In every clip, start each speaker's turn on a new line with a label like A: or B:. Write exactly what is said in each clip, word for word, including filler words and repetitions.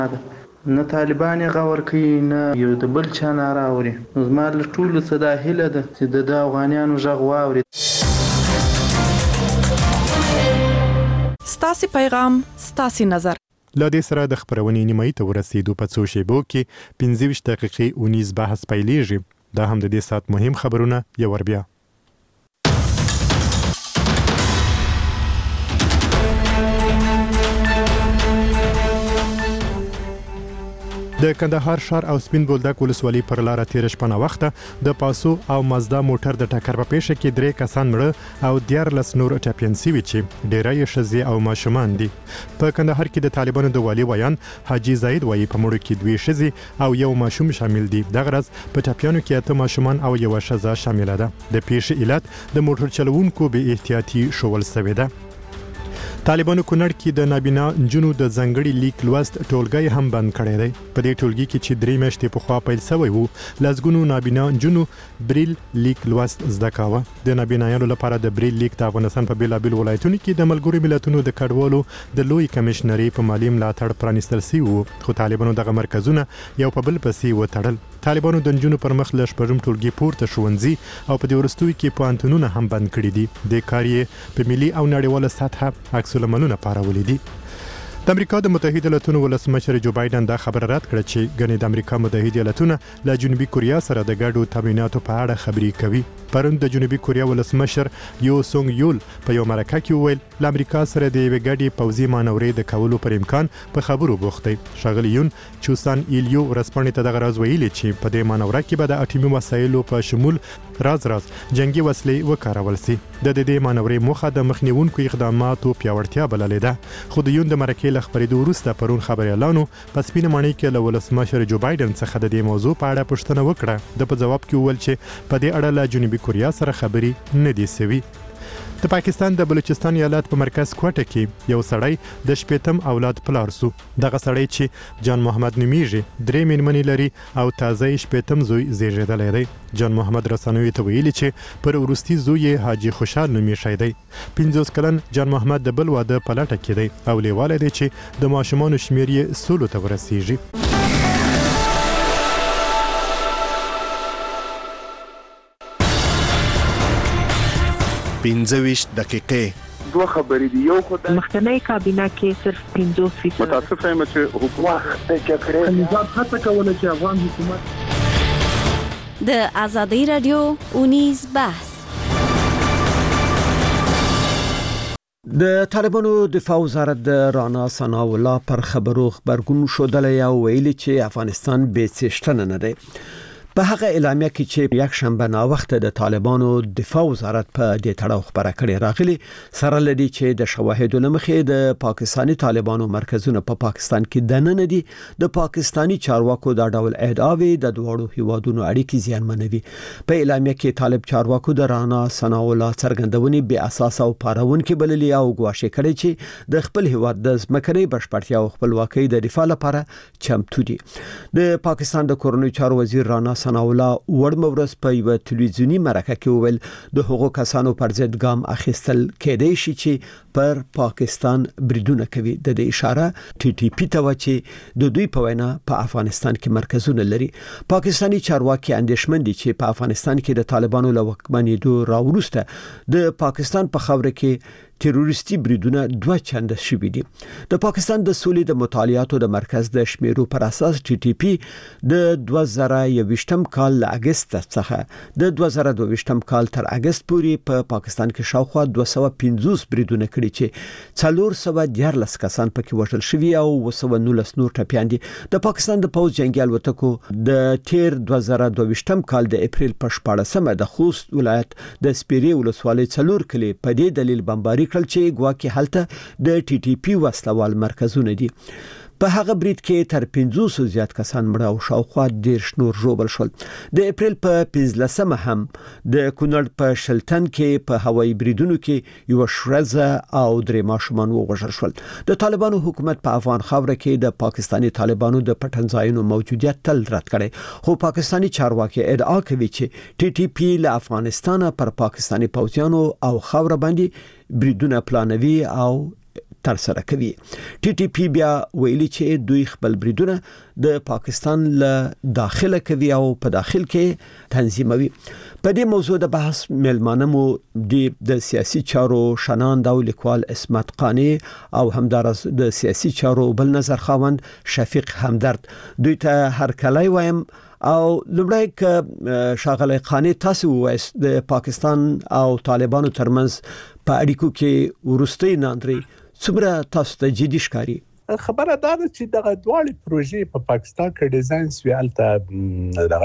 A: نه طالبان یې غور کوي نه یو د بل چا ناره اوري. زما له ټولو څه دا هیله ده چې د د افغانیانو غږ واوري.
B: ستاسو پیغام ستاسو نظر.
C: لا دې سره د خبرونې نیمایي ته ورسېدو. په څو شیبو کې پنځه ویشت دقیقې اونیز بحث پیلېږي. دا هم د دې ساعت مهم خبرونه یو ور بیا. د کندهار ښار او سپین بولدک ولسوالۍ پر لاره تیر شپه وخته د پاسو او مازدا موټر د ټکر په پیښه کې درې کسان مړه او دیارلس نور ټپیان شوي چې ډیری یې ښځې او ماشومان دي. په کندهار کې د طالبانو د والي ویان حاجي زاید وایي په مړو کې دوی ښځې او یو ماشوم شامل دي. دغه ورځ په ټپیانو کې اته ماشومان او یو ښځه شامله ده. د پیښې علت د موټر چلوونکو بې احتیاطي ښوول شوې ده. طالبانو کونړ کې د نابینا نجونو د ځانګړي لیک لوست ټولګی هم بند کړی دی. په دې ټولګي کې چې درې میاشتې پخوا پیل شوی وو لسګونو نابینا نجونو بریل لیک لوست زده کاوه. د نابینایانو لپاره د بریل لیک د افغانستان په بیلابیل ولایتونو کې د ملګرو ملتونو د کډوالو د لوی کمشنري په مالی ملاتړ پرانیستل شوي وو، خو طالبانو دغه مرکزونه یو په بل پسې وتړل. طالبانو د نجونو پر مخ له شپږم ټولګي پورته ښوونځي او په دې وروستیو کې پوهنتونونه هم بند کړي دي. د کار یې په ملي او نړیواله سطحه عکس العملونه پارولي دي. د امریکا د متحده ایالاتونو ولسمشر جو بایدن دا خبره رد کړه چې ګڼې د امریکا متحده ایالاتونه له جنوبي کوریا سره د ګډو تمریناتو په اړه خبرې کوي. پرون د جنوبي کوریا ولسمشر یو سونګ یول په یو مرکه کې وویل له امریکا سره د یوې ګډې پوځي مانورې د کولو پر امکان په خبرو بوخت دی. ښاغلی یون چوسان ایلیو ورځپاڼې ته دغه راز ویلي چې په دې مانوره کې به د اټومي وسایلو په شمول راز راز جنگي وسلې وکارول شي. د دې مانورې موخه د مخنیوونکو اقداماتو پیاوړتیا بللې ده. خو د یون د مرکې له خبرېدو وروسته پرون خبریالانو په سپینه ماڼۍ کې له ولسمشر جو بایدن څخه د دې موضوع په اړه پوښتنه وکړه. د په جواب کې وویل چې په دې اړه له جنوبي کوریا سره خبرې نه دي سوي. د پاکستان د بلوچستان ایالت په مرکز کوټه کې یو سړی د شپېتم اولاد پلار سو. دغه سړی چې جان محمد نومیږي درې میرمنې لري او تازه شپېتم زوی زیږیدلی دی. جان محمد رسنیو ته ویلي چې پر وروستي زوی یې حاجي خوشحال نوم ایښی دی. پنځوس کلن جان محمد د بل واده په لټه کې دی او لیوالی دی چې د ماشومانو شمېر یې سلو ته ورسیږي.
D: پنځه ویشت دقیقې
E: دوه خبرې دي. یو خدای
F: مخکنی کابینه کې صرف پنځوس فیصد
E: متاسف یم چې حکومت د جګړې نظام هڅه کوله چې افغان حکومت
G: د آزادۍ رادیو اونیز بحث.
H: د طالبانو دفاع وزارت د رانا ثناء الله پر خبرو خبرګون شودلی او ویلي چې افغانستان بې څښتنه نه دی. په هغه اعلامیه کې چې یک شنبه نا وخت د طالبانو دفاع وزارت په دې تړاو خبره کړې راغلي سره لدی چې د شواهدو لمخې د پاکستانی طالبانو مرکزونه په پا پاکستان کې دننه دي. د پاکستانی چارواکو دا ډول ادعاوی د دوړو هیوادونو اړیکې زیانمنوي. په اعلامیه کې طالب چارواکو د رانا ثناء الله څرګندونې بې اساس او پارونکې بللي او ګواښ کړي چې د خپل هیواد د ځمکنۍ بشپړتیا او خپلواکۍ د دفاع لپاره چمتو دي. د پاکستان د کورنیو چارو وزیر رانا ثناء الله وړمورس په یو تلویزیونی مرکه کې وویل د هغو کسانو پر ضد ګام اخیستل کېدای شي چې پر پاکستان بریدونه کوي. د دې اشاره ټي ټي پی ته و چې د دوی په وینا په افغانستان کې مرکزونه لري. پاکستانی چارواکي اندېښمن دي چې په افغانستان کې د طالبانو له واکمنېدو راوروسته د پاکستان په خاوره کې تروریستي بریدونه دوه چنده شوي دي. د پاکستان د سولې د مطالعاتو د مرکز د شمیرو پر اساس ټي ټي پی د دوه زره یوویشتم کال له اگست څخه د دوه زره دوه ویشتم کال تر اگست پورې په پا پاکستان کې شاوخوا دوه سوه پنځوس بریدونه کړي چې څلور سوه دیارلس کسان پکې وژل شوي او اوه سوه نولس نور ټپیان دي. د پاکستان د پوځ جنگي الوتکو د تیر دوه زره دوه ویشتم کال د اپریل په شپاړسمه د خوست ولایت د سپیرې ولسوالۍ څلور کلي په دې دلیل بمباري کړل چې ګواکې هلته د ټي ټي پی وسلوال مرکزونه دي. په هغه برید کې تر پنځوس زیات کسان مړه او شاوخوا دېرش نور ژوبل شول. د اپریل په پنځلسمه هم د کونړ په شلتن کې په هوایي بریدونو کې یو ښځه او درې ماشومان ووژل شول. د طالبانو حکومت په افغان خاوره کې د پاکستانی طالبانو د پټنځایونو موجودیت تل رد کړي، خو پاکستانی چارواکي ادعا کوي چې ټي ټي پی له افغانستانه پر پاکستانی پوځیانو او خاوره باندې بریدونه پلانوي او تر سره کوي. ټي ټي پی بیا ویلي چې دوی خپل بریدونه د پاکستان له داخله کوي او په داخل کې تنظیموي. په دې موضوع د بحث ملمانه مو د سیاسي چارو شناند او لیکوال اسمت قانی او همدارس د سیاسي چارو بل نظر خاوند شفیق همدرد دوی ته هر کله وایم او لومړی ک شاغله قانی تاسو وایس د پاکستان او طالبانو ترمنځ په اړیکو کې ورستۍ ناندري څومره تاسو ته جدي ښکاري؟
I: خبره دا ده چې دغه دواړه پروژې په پاکستان کې ډیزاین سویالته دغه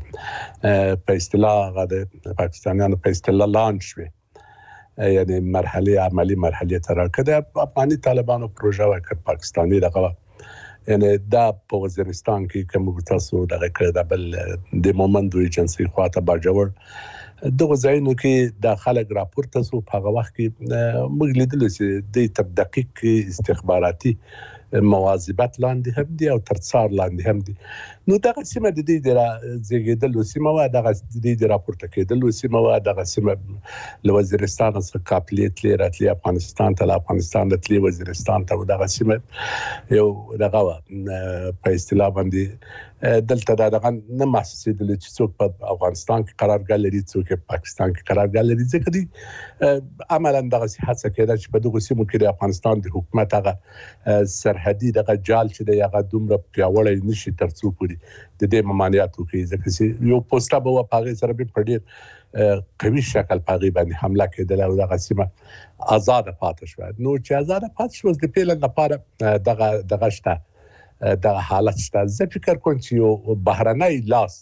I: شولې په اصطلاح د پاکستانیانو په اصطلاح لانچ شوه، یعنی مرحله عملی مرحله تر کده افغاني طالبانو پروژه وکړ پاکستاني دغه، یعنی دا په وزیرستان کې کوم تاسو دغه کړه د بل د مومندو ایجنسی خواته باجوړ دغه ځایونو کې د خلک راپورته سو په هغه وخت کې موږ لیدل چې د تب دقیق استخباراتي مواظبت لاندې هم دي او ترڅار لاندې هم دي. نو دغه سیمه د دې د زیږیدل سیمه و، دغه د دې راپورته کېدل سیمه و، دغه سیمه له وزیرستان څخه قافلې تلې راتلې افغانستان ته، افغانستان ته وزیرستان ته، دغه سیمه یو دغه په اصطلاح باندې دلته دغه نه محسوسې دي چې څوک په افغانستان کې قرارګاه لري څوک په پاکستان کې قرارګاه لري، ځکه دي عملاً دغه هڅه کېده چې په دغه سیمو کې د افغانستان د حکومت هغه سرحدي دغه جال چې د هغه دومره پیاوړی نشي ترڅو پوري د دې ممانعات وکړي، ځکه چې یو پوسټا به په هغه سره به پړډیر قوي شکل په هغه باندې حمله کېدل او دغه سیمه آزاد پاتې شو. نو چې آزاد پاتې شو د پیلن لپاره دغه دغه شته د حالت شته. زه فکر کوم چې یو بهرنۍ لاس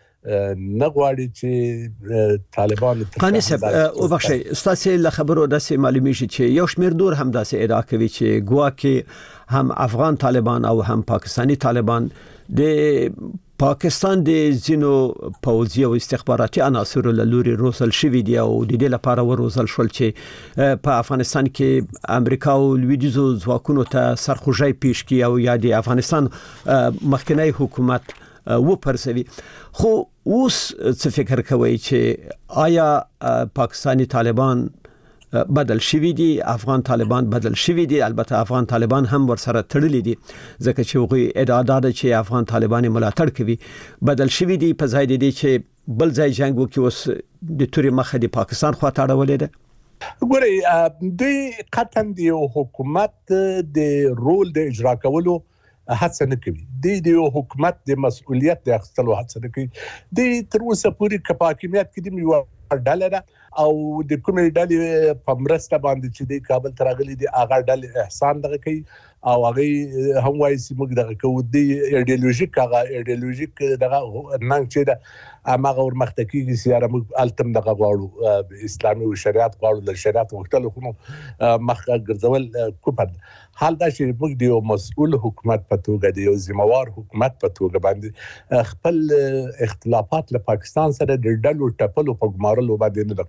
I: نه غواړي چې طالبان
H: قانی صاحب او بخشي ستاسو له خبرو داسې معلومیږي چې یو شمېر دور هم داسې ادعا کوي چې ګواکې هم افغان طالبان او هم پاکستانی طالبان د پاکستان د زینو پوځي او استخباراتي عناصر له لوري روزل شوی دی او د دې لپاره وروزل شول چې په افغانستان کې امریکا او لویدیزو ځواکونو ته سرخوږی پیش کی او یا د افغانستان مخکنی حکومت و پرسوي. خو اوس څه فکر کوي چې آیا پاکستانی طالبان بدل شوی دي، افغان طالبان بدل شوی دي؟ البته افغان طالبان هم ورسره تړلي دي ځکه چې هغوی ادعا ده چې افغان طالبان ملاتړ کوي. بدل شوی دي په ځای دي چې بل ځای جنگ وکړي، اوس د توري مخه د پاکستان خواته اړولې ده.
I: ګورئ د قطعا د حکومت د رول د اجرا کولو هڅه نه کوي، د حکومت د مسؤلیت د اخیستلو هڅه نه کوي. د تر اوسه پورې په حاکمیت کې د یو ډله ده او د کومې ډلې په مرسته باندې چې د کابل تراغلي دي هغه ډلې احسان دغه کوي او هغه هم وایي چې موږ دغه کوو د ایډیولوژیک هغه ایډیولوژیک دغه ننګ چې د هغه ورمخته کېږي چې موږ التم دغه غواړو اسلامي او شریعت غواړو، د شریعت مختلفو مخ ګرځول کوپد. حال دا چې موږ د یو مسؤل حکومت په توګه د یو ذمہوار حکومت په توګه باندې خپل اختلافات له پاکستان سره د ډلو ټپلو په ګمارلو باندې نه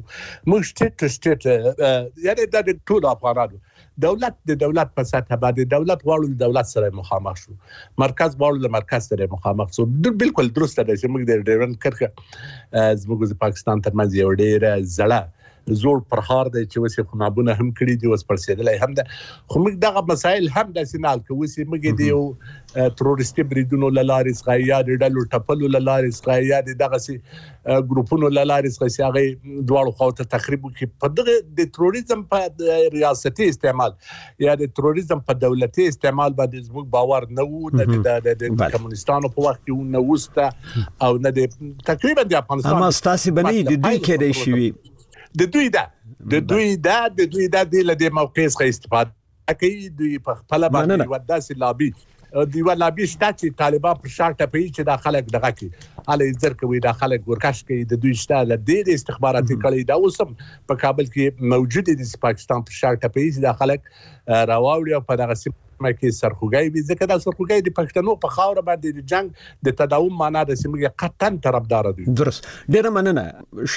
I: موږ سټیټ سټیټ یعنی د ټول افغانانو دولت د دولت په سطح باندې دولت غواړو د دولت سره مخامخ شو، مرکز غواړو د مرکز سره مخامخ شو. بالکل درسته ده چې موږ د ډیورنډ کرښه زموږ د پاکستان ترمنځ یو ډیره زړه زور پرهار دی چې وسې خنابونه هم کړی دی، اوس پرسیدلای هم ده. خو موږ دغه مسایل هم د سینال کې وسې موږ د یو تروریستي بریدونو لارې څخه یا د ډلو ټپلو لارې څخه یا د دغه سي ګروپونو لارې څخه هغه دواړو خواته تخریب کې په دغه د تروریزم په ریاستي استعمال یا د تروریزم په دولتي استعمال باندې زموږ باور نه وو د کمونستانو په وخت کې نه وسته او نه د تقریبا د افغانستان
H: اما ستاسو بنې د دوی کې دی شوی
I: د دوی دا د دوی دا د دوی دا د لدې موقع څخه استفاده کوي. دوی په خپل باندې وداسې لابي دی ولا به شته چې طالبان پر شاته پي چې د خلک دغه کې علي زر کوي د خلک ورکش کوي د دوی شته د دې استخباراتي کړي دا اوسم په کابل کې موجود دي چې پاکستان پر شاته پي چې د خلک راوړي په دغه سیمه کې سرخوږی وي، ځکه د سرخوږی د پښتنو په خاور باندې د جنگ د تداوم معنا د سیمه قطعا طرفدار دي.
H: درست. ډیره مننه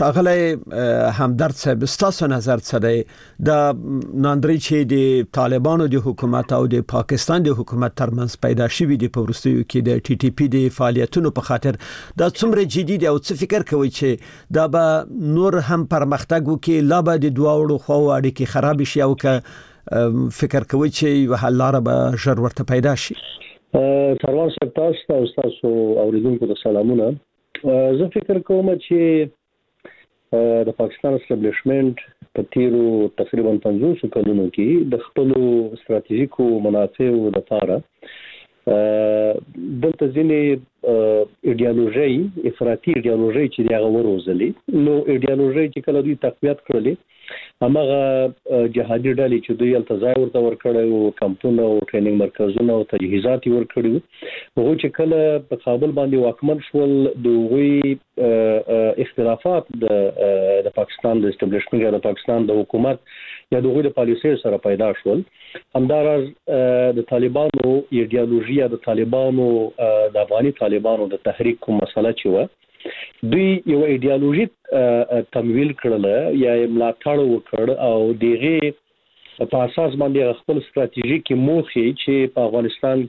H: شاغله همدرد صاحب، ستاسو نظر څه دی د ناندري چې د طالبانو د حکومت او د پاکستان د حکومت ترمنځ پیدا شوی دی په ورستیو کې د ټي ټي پی د فعالیتونو په خاطر دا څومره جدي دی او څه فکر کوي چې دا به نور هم پرمختګ وکړي، لا به د دوه وړو خو اړیکې خراب شي او که فکر کوي چې یو حل لاره به ژر ورته پیدا شي؟
J: سروان صاحب تاسو او تاسو اوریدونکو ته سلامونه. زه فکر کوم چې د پاکستان اسټابلیشمنت په تیرو تقریبا پنځوس کلونو کې د خپل ستراتیژیکو منافعو لپاره دلته ځینې ایډیالوژي افراطي ایډیالوژي چې هغه وروزلې نو ایډیالوژي چې کله دوی تقویت کړلې همغه جهادي ډلې چې دوی التزام ورته ورکړی او کمپونه او ټریننګ مرکزونه او تجهیزات ورکړي هغه چې کله په کابل باندې واکمن شول دوی اختلافات د د پاکستان د اسټابلیشمنت یا د پاکستان د حکومت یا دغه د پالیسي سره پیدا شول. همدارس د طالبانو ایډیالوژي یا د طالبانو د افغاني طالبانو د تحریک کوم مسله چې و دوی یو ایډیالوژي تمویل کړل یا ملاتړ وکړ او دغه په اساس باندې خپل ستراتیژیک موخه چې په افغانستان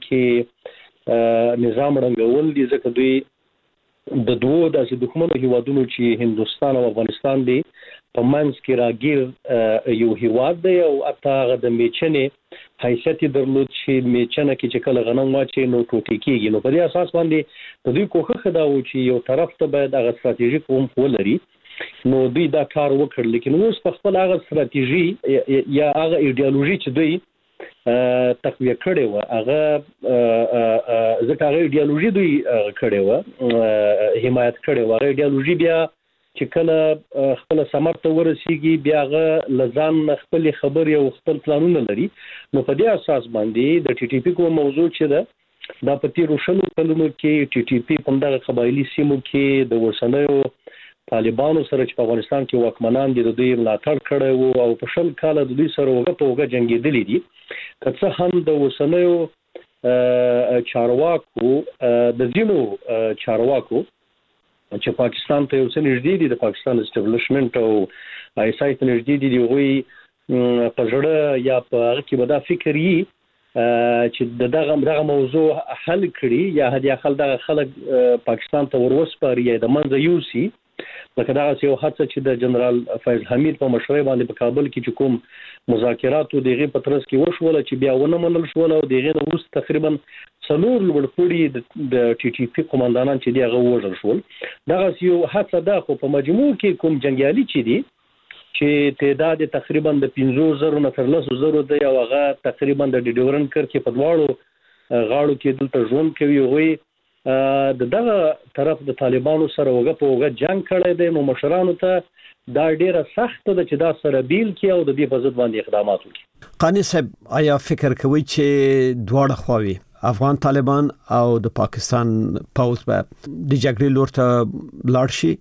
J: کې نظام رنګول دي ځکه دوی د دوه د دښمنو هیوادونو چې هندستان او افغانستان دي په منځ کې راګیر یو هیواد دی او اته د میچنې حیثیت درلود چې میچنه کې چې کله غنم واچي نو ټوټی کېږي. نو په دې اساس باندې د دوی کوښښ دا و چې یو طرف ته باید هغه ستراتیژیک قوم ولري نو دوی دا کار وکړ لیکن اوس په خپل هغه ستراتیژي یا هغه ایډیالوژي چې دوی تقویه کړي و هغه ځکه هغه ایډیالوژي دوی کړي و حمایت کړي و هغه ایډیالوژي بیا چې کله خپل ثمر ته ورسیږي بیا هغه لزان خپل خبرې او خپل پلانونه لري. نو په دې اساس باندې د ټي ټي پی کوم موضوع چې ده دا په تیرو شلو کلونو کې ټي ټي پی په دغه قبایلی سیمو کې د ورسنیو طالبانو سره چې په افغانستان کې واکمنان دي د دوی ملاتړ کړی وو او په شل کال د دوی سره وګه په وګه جنگیدلې دي. که څه هم د ورسنیو چارواکو د ځینو چارواکو چې پاکستان ته یو څه نږدې دي د پاکستان اسټابلیشمنت او آی اس آی ته نږدې دي دوی په جوړه یا په هغه کې به دا فکر یي چې دغه دغه موضوع حل کړي یا هدي خلک دغه خلک پاکستان ته وروسپاري یا د منځ یوسي لکه دا یو هڅه چې د جنرال فیض حمید په مشورې باندې په کابل کې چې کوم مذاکرات او دغه پترس کې وشول چې بیا ونه منل شول او دغه نو تقریبا څلور لوړپوړي د ټي ټي پی قومندانان چې دی هغه وژل شول. دغه یو هڅه ده خو په مجموع کې کوم جنگیالي چې دي چې تعداد تقریبا د پنځه زره نه تر لس زره دی او هغه تقریبا د ډیورن کرکې په دواړو غاړو کې دلته ژوند کوي وي د دغه طرف د طالبانو سره وګه په وګه جنگ کړی دی. نو مشرانو ته دا ډیره سخت ده چې دا سره بیل کې او د دې په ضد باندې اقدامات وکړي.
H: قانی صاحب آیا فکر کوي چې دواړه خواوې افغان طالبان او د پاکستان پوز به د جګړې لور ته لاړ شي؟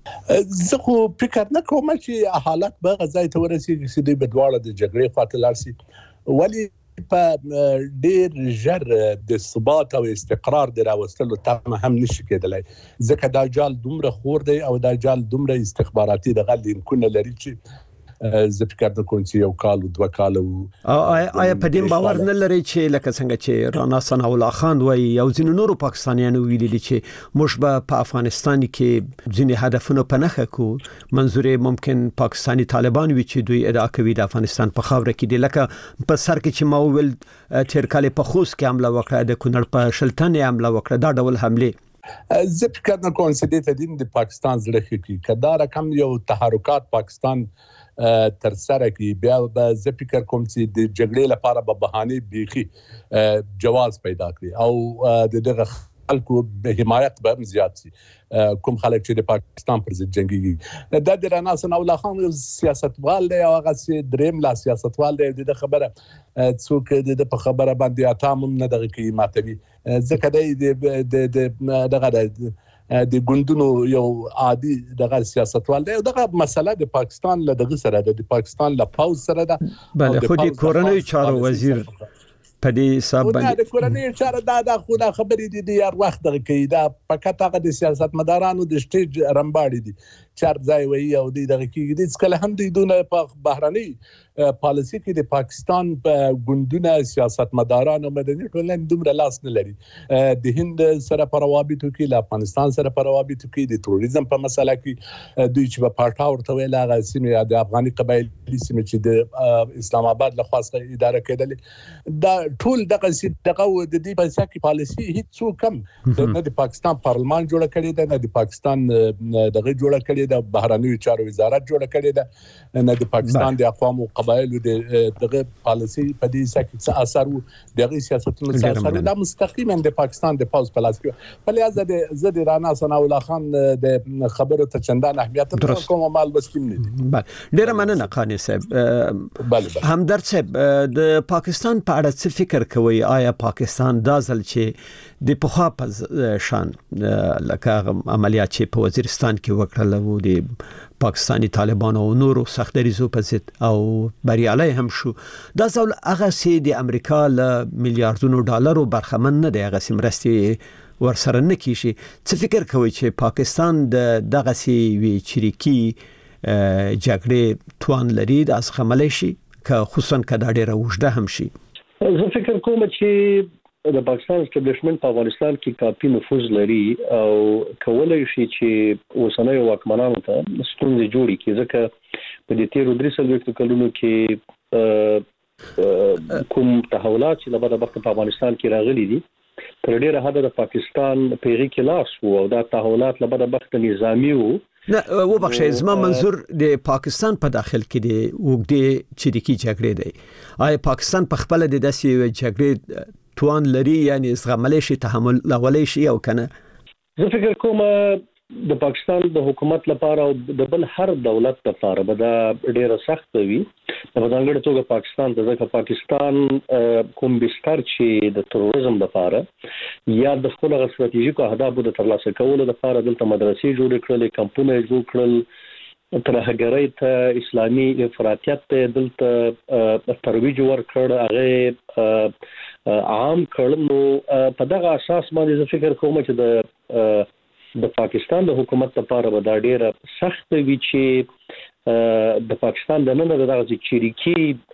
I: زه خو فکر نه کوم چې حالت به غځای ته ورسیږي چې دوی به دواړه د جګړې خواته لاړ شي ولی په ډېر ژر د ثبات او استقرار د راوستلو تمه هم نشي کېدلای ځکه دا جال دومره خور دی او دا جال دومره استخباراتي د غل امکان لري چې زه فکر نه کوم چې یو کال او دوه کال او
H: آیا په دې باور نه لري چې لکه څنګه چې رانا ثنا الله خان وایي یو ځینو نورو پاکستانیانو ویلي چې موږ به په افغانستان کې ځینې هدفونه په نښه کو منظور ممکن پاکستانی طالبان وي چې دوی ادعا کوي د افغانستان په خاوره کې دي لکه په سر کې چې ما ویل تیر کال په خوست کې حمله وکړه د کونړ په شلتن حمله وکړه دا ډول حمله
I: زه فکر نه کوم چې د دې د پاکستان زړه کې کدا رقم یو تحرکات پاکستان تر سره کې بیا به زه فکر کوم چې د جګړې لپاره به بهانه بيخي جواز پیدا کړي او د دغه خلکو به حمایت به زیات شي کوم خلک چې د پاکستان پر ضد جنگي د رانا ثنا الله خان سیاستوال دی او هغه سي دریم لا سیاستوال دی د خبره څوک د په خبره باندې اتام نه دغه کې ماتوي ځکه د د دغه د ګوندونو یو عادي دغه سیاستوال دی دغه مسله د پاکستان له دغه سره د پاکستان له پاوز سره ده
H: بله خو د کورنۍ چارو وزیر په دې حساب باندې
I: د کورنۍ چارو دا د خو د خبرې دي هر وخت دغه کوي دا فقط هغه د سیاستمدارانو د سټیج رمباړي دي چار ځای وي او دغه کې د څکل هم د دونه په بهراني پالیسي کې د پاکستان ګوندونه سیاستمداران او مدني ټولنه دومره لاس نه لري د هند سره په روابطو کې له افغانستان سره په روابطو کې د تروریزم په مسله کې دوی چې په پارټا ورته ویل هغه سیمه د افغاني قبایلي سیمه چې د اسلام آباد له خاصه اداره کېدل دا ټول دغه دغه د دې په ځکه پالیسي هیڅ څو کم نه د پاکستان پارلمان جوړ کړی دی نه د پاکستان دغه جوړ کړی دی بهرنیو چارو وزارت جوړ کړی دی نه د پاکستان د اقوام او قبایلو دغه پالیسي په دې ځکه څه اثر و دغه سیاستونو څه اثر دا مستقیما د پاکستان د پاوز پلاس کې په لحاظ د زد رانا ثنا الله خان د خبرو ته چندان اهمیت نه کوم مال بس کیم نه
H: بله ډیر مننه قانی صاحب بله همدرد صاحب د پاکستان په اړه څه فکر کوي آیا پاکستان دا ځل چې د پخوا په شان لکه عملیات چې په وزیرستان کې وکړل وو د پاکستانی طالبانو او نورو سختریزو په ضد او بریالي هم شو دا ځل هغه سي د امریکا له میلیارډونو ډالرو برخمن نه دی هغه سمرستي ورسره نه کیږي څه فکر کوي چې پاکستان د دغه سي وی چریکی جګړې توان لري د اسخمل شي که خصوصا کدا ډیره وجده هم شي
J: زه فکر کوم چې د پاکستان اسټابلیشمنت په افغانستان کې کافي نفوذ لري او کولای شي چې اوسنۍ واکمنانو ته ستونزې جوړي کړي ځکه په دې تیرو درې څلوېښتو کلونو کې کوم تحولات چې لبا د وخت په افغانستان کې راغلي دي تر ډیره حد د پاکستان پیغي کې لاس وو او دا تحولات لبا د وخت نظامی وو
H: نه و بخښه زما منظور د پاکستان په داخل کې دی وګړي چریکی جګړې دی آیا پاکستان په خپل د داسې جګړې توان لري یعنی زغملې شي تحمل لولې شي او کنه
J: زه فکر کوم د پاکستان د حکومت لپاره او د بل هر دولت لپاره به دا ډیره سخت وي په ځانګړي توګه پاکستان د ځکه پاکستان کوم بستر چې د تروریزم لپاره یا د خپل استراتیژیکو اهدافو د ترلاسه کولو لپاره دلته مدرسې جوړ کړل کمپونه جوړ کړل ترهګرۍ ته اسلامي افراطیت ته دلته ترویج ورکړ هغه عام کړنو په دغه اساس باندې زه فکر کوم چې د د پاکستان د حکومت لپاره به دا ډیره سخت وي چې د پاکستان د نن دغه چریکی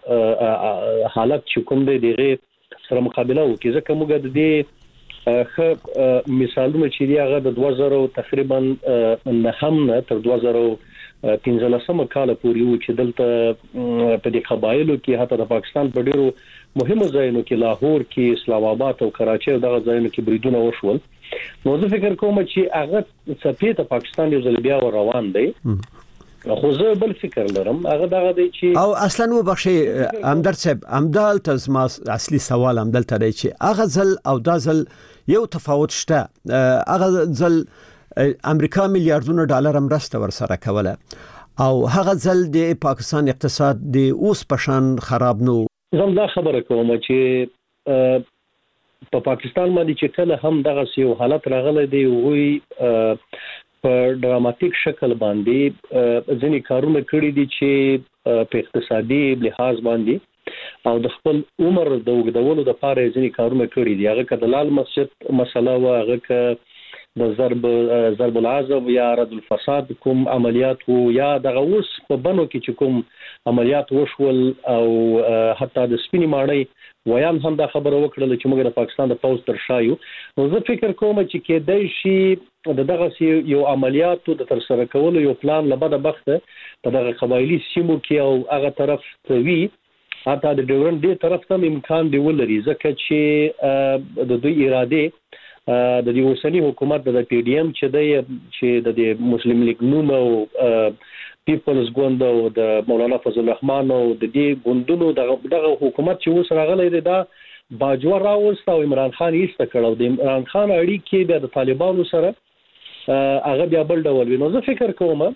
J: حالت چې کوم دی دغه سره مقابله وکړي ځکه موږ د دې خ مثالونه چې دی هغه د دوه زره تقریبا نه هم تر دوه زره پنځلسم کال پورې و چې دلته په دې قبایلو کې حتی د پاکستان په ډیرو مهمو ځایونو کې لاهور کې اسلام آباد او کراچۍ او دغه ځایونو کې بریدونه وشول نو زه فکر کوم چې هغه څپې ته پاکستان یو ځل بیا روان دی خو زه بل فکر لرم هغه دغه دی چې
H: او اصلا و بخښي همدرد صاحب همدال تزما اصلي سوال همدل ته دی چې هغه ځل او دا ځل یو تفاوت شته هغه ځل امریکا میلیارډونو ډالر مرسته ورسره کوله او هغه ځل د پاکستان اقتصاد د اوس پشان خراب نو
J: زم دا خبره کوم چې په پاکستان باندې چې کله هم دغه یو حالت راغلی دی وی په ډراماتیک شکل باندې ځینې کارونه کړی دي چې په اقتصادي لحاظ باندې او د خپل عمر د وګړو د پاره ځینې کارونه کړی دي هغه کله لال مسجد مسله و هغه ک د ضرب ضرب العظم یا رد الفساد کوم عملیات وو یا دغه اوس په بنو کې چې کوم عملیات وشول او حتی د سپینی ماړی ویان هم دا خبره وکړه چې موږ د پاکستان د پوز تر شایو نو زه فکر کوم چې کېدای شي د دغه یو عملیاتو د تر سره کولو یو پلان لبا د بخته په دغه قبایلی سیمو کې او هغه طرف توی حتی د ډیورن دی طرف ته امکان دی ولري ځکه چې د دوی اراده د دې اوسنی حکومت د پی ډی ایم چې د چې د مسلم لیگ نوم او پیپلز ګوند او د مولانا فضل الرحمن او د دې ګوندونو دغه حکومت چې اوس راغلی دی دا باجوړ راوست او عمران خان یې ست کړو د عمران خان اړیکې د طالبانو سره هغه بیا بل ډول ویني زه فکر کوم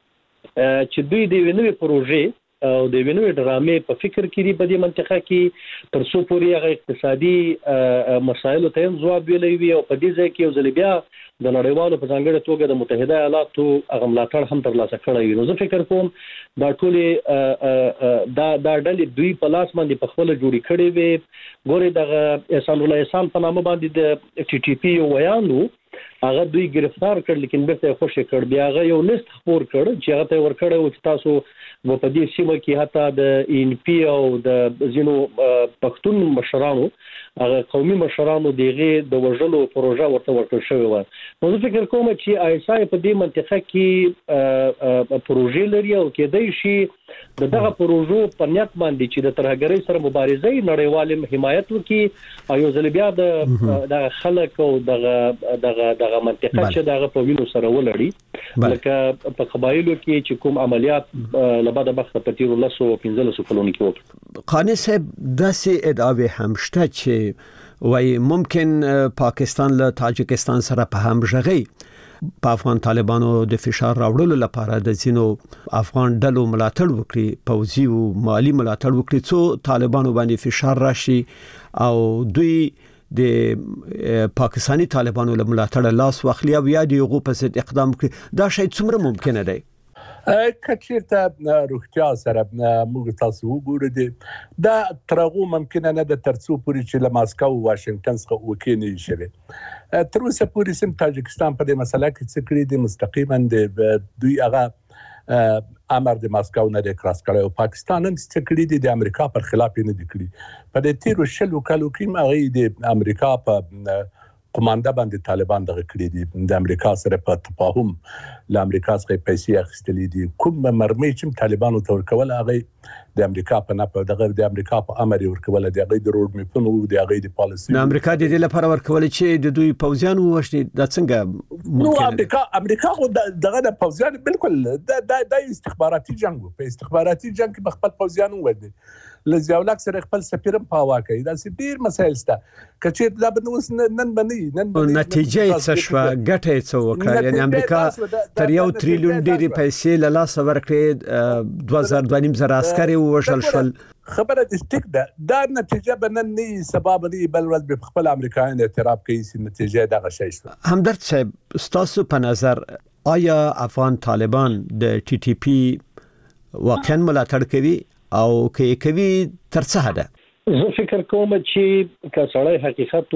J: چې دوی د وینوي پروژې او د وینوي ډرامې په فکر کې دی په دې منطقه کې تر څو پورې هغه اقتصادي مسایلو ته ځواب ویلی وي او په دې ځای کې یو ځل بیا د نړیوالو په ځانګړي توګه د متحده ایالاتو هغه ملاتړ هم ترلاسه کړی وي نو زه فکر کوم دا ټولې دا دا ډلې دوی په لاس باندې په خپل جوړی کړي وي ګوري دغه احسان الله احسان په نامه باندې د ټي ټي پی یو ویانو هغه دوی گرفتار کړ لیکن بیرته خوشی کړ بیا هغه یو لیست خبر کړ چې هغه ته ورکړ او تاسو په دې سیمه کې حتی د ان پی او د زینو پښتون مشرانو هغه قومي مشرانو دغه د وژلو پروژه ورته ورکړ شوی و نو زه فکر کوم چې آی اس آی په دې منطقه کې پروژې لري او کېدای شي دغه پروژو په نیت باندې چې د ترهګرۍ سره مبارزه نړیوال حمایت وکړي او یو ځل بیا د د خلک او دغه دغه دغه منطقه چې دغه په وینو سره ولړي لکه په قبایلو کې چې کوم عملیات لباده بخت په تیر لسو پنځلسو کلونو کې وکړ.
H: قانی صاحب داسې ادعاوې هم شته چې وای ممکن پاکستان له تاجکستان سره په همغږي په افغان طالبانو د فشار راوړلو لپاره د زینو افغان ډلو ملاتړ وکړي پوځي او مالی ملاتړ وکړي څو طالبانو باندې فشار راشي او دوی د پاکستانی طالبانو له ملاتړ لاس واخلي او یا د یو په ضد اقدام کړي دا شی څومره ممکنه دی؟
I: کچیرته روغتیا سره موږ تاسو وګورئ دي دا ترغو ممکنه نه د ترڅو پوری چې له ماسکو او واشنگټن څخه وکینې شي تر اوسه پوری سم تاجکستان په دې مسله کې څه کړی دي مستقیما د دوی هغه امر د ماسکو نه د کراس کړو او پاکستان هم څه کړی دي د امریکا پر خلاف نه دي کړی په دې تیرو شلو کالو کې هغه د امریکا په قومانده باندې طالبان دغه کړی دي د امریکا سره په تفاهم له امریکا څخه پیسې اخیستلې دي کوم مرمۍ چې طالبانو ته ورکول هغه د امریکا په نه په دغه د امریکا په امر ورکول دي هغه د روډ میپونو د هغه د پالیسي
H: د امریکا د دې لپاره ورکول چې د دوی پوځیان وښتي د څنګه
I: نو امریکا امریکا دغه د پوځیان بالکل د د استخباراتي جنگ په استخباراتي جنگ کې خپل پوځیان ودی لزیاولک سره خپل سفیرم په هوا کوي دا ډیر مسایل شته کچې دا بنوس نن بنې نن
H: نتیجه څه شو ګټه څه وکړه یعنی امریکا تر یو تریلیون ډېری پیسې له لاس ورکړي دوه زره دوه نیم زره عسکر وشل شول
I: خبره د ټیک ده دا نتیجه بنن نه سبب دی بل ول په خپل امریکایان اعتراف کوي چې نتیجه دغه شی شو.
H: همدرد صاحب ستاسو په نظر آیا افغان طالبان د ټي ټي پی واقعا ملاتړ کوي او کې کوي تر څه حد؟
J: زه فکر کوم چې که سړی حقیقت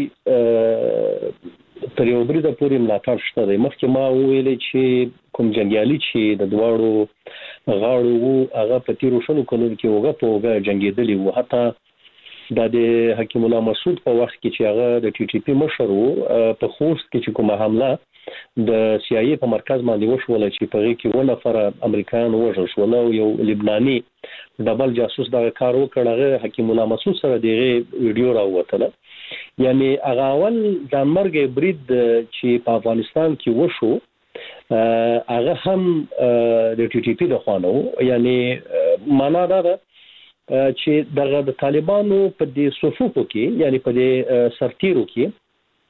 J: وایي تر یو بریده پورې ملاتړ شته دی. مخکې ما وویلې چې کوم جنګیالي چې د دواړو غاړو وو هغه په تیرو شلو کلونو کې وګه په وګه جنګېدلي وو. حتی د د حکیم الله مسعود په وخت کې چې هغه د ټي ټي پی مشر وو په خوست کې چې کومه حمله د سی آی ای په مرکز باندې وشوله چې په هغې کې اووه نفره امریکایان وژل شول او یو لبناني ډبل جاسوس دغه کار وکړ هغه حکیم الله مسعود سره دغه ویډیو راووتله. یعنی هغه اول د مرګ برید چې په افغانستان کې وشو هغه هم د ټي ټي پی د خوانو یعنی معنا دا ده چې دغه د طالبانو په دې صفوفو کې یعنی په دې سرتیرو کې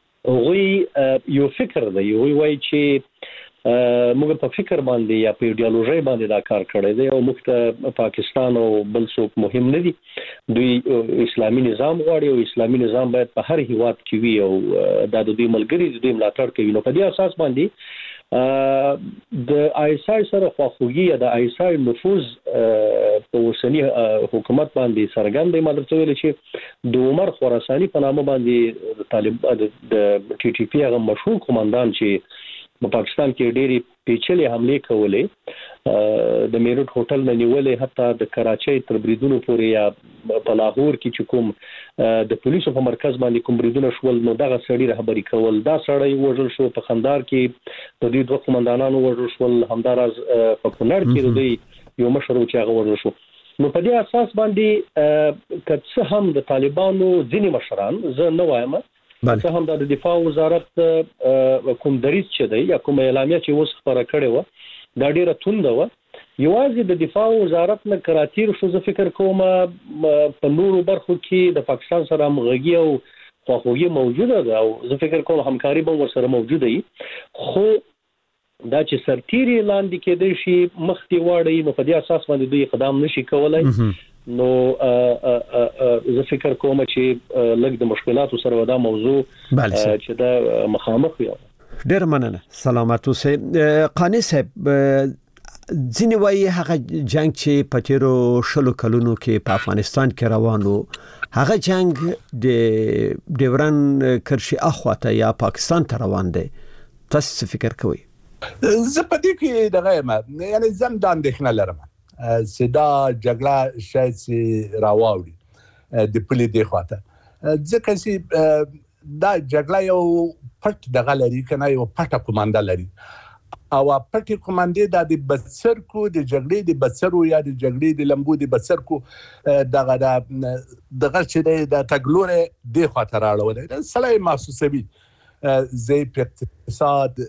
J: هغه یو فکر دی یو وایي چې موږ په فکر باندې یا په ایډیالوژي باندې دا کار کړی دی او موږ پاکستان او بل څوک مهم نه دي. دوی اسلامي نظام غواړي او اسلامي نظام باید په هر هیواد کې وي او دا د دوی ملګري د دوی ملاتړ کوي. نو په دې اساس باندې د آی اس آی سره خواخوږي یا د آی اس آی نفوذ په اوسنی حکومت باندې څرګند دی. مطلب څه ویل چې د عمر خراساني په نامه باندې د طالب د ټي ټي پی هغه مشهور قومندان چې په پاکستان کې ډېری پیچلې حمله کولې د میرټ هوټل نه نیولې حتی د کراچۍ تر بریدونو پورې یا په لاهور کې چې کوم د پولیسو په مرکز باندې کوم بریدونه شول نو دغه سړي رهبري کول دا سړی وژل شو. په خندار کې د دې دوه قومندانانو وژل شول. همداراز په کونړ کې د دوی یو مشر چې هغه وژل شو. نو په دې اساس باندې که څه هم د طالبانو ځینې مشران زه نه وایم څه هم د دفاع وزارت کوم دریځ چې دی یا کوم اعلامیه چې اوس خپره کړې وه دا ډېره تونده وه. یوازې د دفاع وزارت نه کراتیر شو. زه فکر کوم په نورو برخو کې د پاکستان سره همغږي او خواخوږي موجوده ده او زه فکر کوم همکاري به ورسره موجوده وي. خو دا چې سرتیري لاندې کېدای شي مخکې واړوي نو په دې اساس باندې دوی اقدام نشي کولی. نو زه فکر کوم چې لږ د مشکلاتو سره دا موضوع چې دا مخامخ وي.
H: ډېر مننه. سلامت اوسئ. قانی صاحب ځینې وایي هغه جنگ چې په تیرو شلو کلونو کې په افغانستان کې روانو هغه جنگ د ډیورن کرښې اخواته یا پاکستان ته روان دی. تاسو څه فکر کوئ؟
I: زه په دې کې دغه یم، یعنی زم د اندېښنه لرم چې دا جګړه شاید چې راواوړي د پولې دی خواته، ځکه چې دا جګړه یو پټ دغه لري کنه، یو پټه کومانده لري او پټه کومانده د بڅرکو د جګړې د بڅرو یا د جګړې د لمبو د بڅرکو دغه دغه چې د تګلورې دی خواته راړول سلای محسوسوي ضعیف اقتصاد،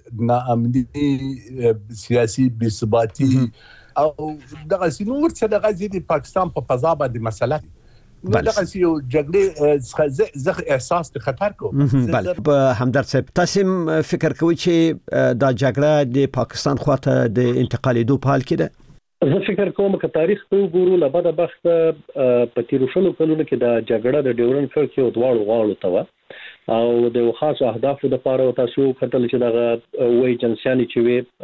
I: ناامني، سیاسي بېثباتي او دغه نور څه دغه د پاکستان په فضا باندې مسله نو دغه یو جګړې زغ احساس د خطر کو.
H: بله په همدرد صاحب تاسو فکر کوئ چې دا جګړه د پاکستان خواته د انتقالېدو په حال کې ده؟
J: زه فکر کوم چې تاریخ ته وګورو له بعده بخت په تیرو شلو کلونو کې د جګړه د ډیورن کرښې او دواړو غاړو ته و او د خاص اهدافو لپاره تاسو کتل چې دغه وای جنسياني چې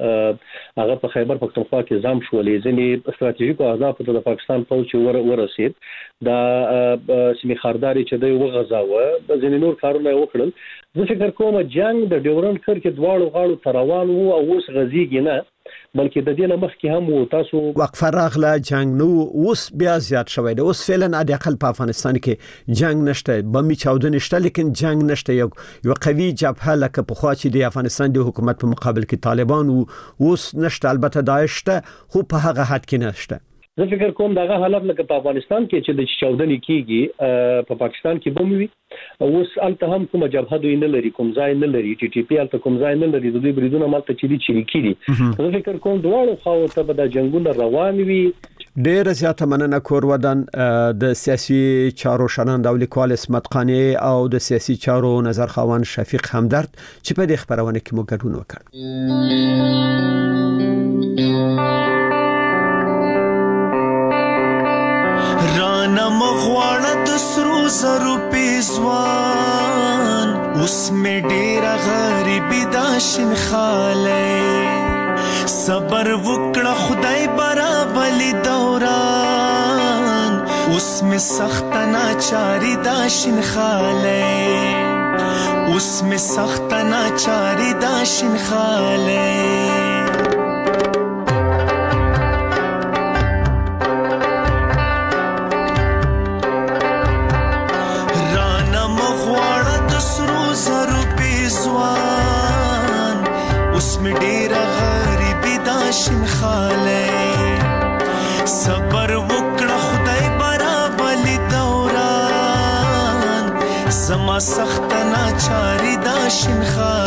J: وي هغه په خیبر پختونخوا کې ځام شولې ځنې استراتیژیکو اهدافو ته د پاکستان پوځ ور ورسید دا سیمه خارداري چې دوی وغځاوه د ځینې نور کارونه وکړل. زه فکر کوم جنگ د ډیورن کرښې دواړو غاړو ته روان وو او اوس غزيږي نه بلکې د دې نه مخکې هم وو. تاسو
H: وقفه راغله جنگ نو اوس بیا زیات شوی دی، اوس فعلا د اقل په افغانستان کې جنگ نشته، بمي چاودنه نشته، لیکن جنگ نشته. یو یو قوي جبهه لکه په خوا چې د افغانستان د حکومت په مقابل کې طالبان وو اوس نشته، البته داعش ته خو په هغه حد کې نشته.
J: زه فکر کوم دغه حالت لکه په افغانستان کې چې د چاودنې کیږي په پاکستان کې بم وي اوس الته هم کوم جبهه دوی نه لري، کوم ځای نه لري، ټي ټي پی الته کوم ځای نه لري، د دوی بریدونه مالته چې دي چې کیږي. زه فکر کوم دواړو خواو ته به د جنگونو روان وي.
H: ډېر زیاته مننه کور ودان د سیاسي چارو شناند او لیکوال اسمت قانی او د سیاسي چارو نظر خوان شفیق همدرد چې په دې خبرونه کې مو ګډون وکړ.
K: رانا مغواړه د سرو زرو پیزوان اوس مې ډېره غریبي دا شین خاله صبر وکړه خدای برابرلی دوران اوس مې سخت ناچاری دا شین خاله اوس مې سخت ناچاری دا شین خاله. صبر وکړه خدای برابرلی دوران زما سخت ناچاری دا شین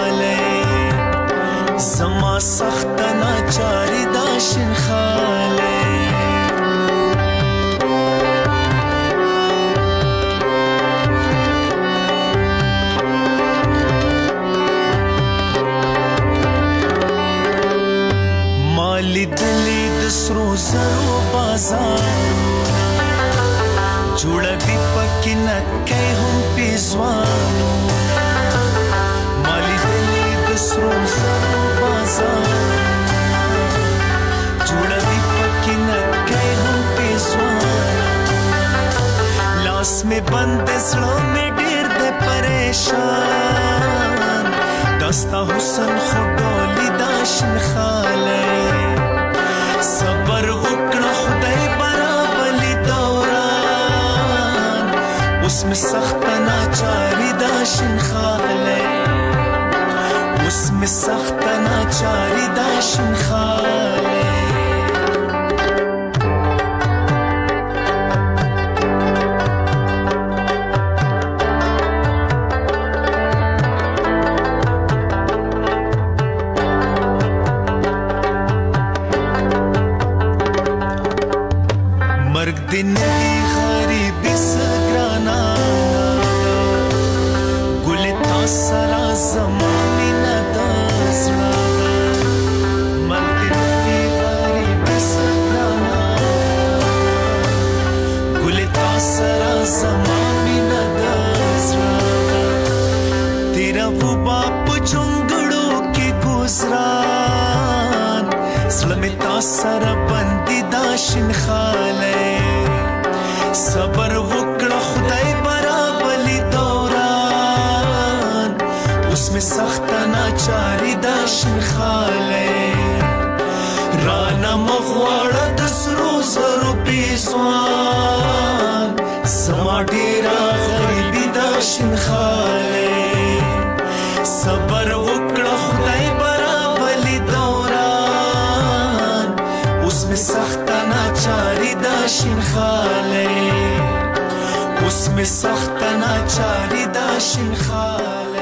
K: خاله زما سخت ناچاری دا شین خاله. مالی دلی د سرو زرو بازارونه جوړوي پکې نکۍ هم پیزوانونه مالی دلی د سرو زرو بازارونه جوړوي پکې نکۍ هم پیزوانونه لاس مې بند زړه مې ډېر د پریشان دستا حسن خو ډولي دا شین خاله صبر وکړه خدای برابرلی دوران اوس مې سخت ناچاری دا شین خاله اوس مې سخت ناچاری دا شین خاله. دنیای غریبی سگرانا گل تاسرا زمانی ندازلا مرد دنیای غریبی سگرانا گل تاسرا زمانی ندازلا تیرا وہ باپ جنگڑوں کے گزران زلمه تا سره بندي دا شنخاله صبر وکړه خدای برابرلی دوران اوس می سخت ناچاری دا شنخاله رانا مغواړه د سرو زرو پیسوان سما ډیرا غریبی دا شنخاله صبر وکړه خدای برابرلی دوران اوس می سخت ناچاری دا شنخاله اوس می سخت ناچاری دا شنخاله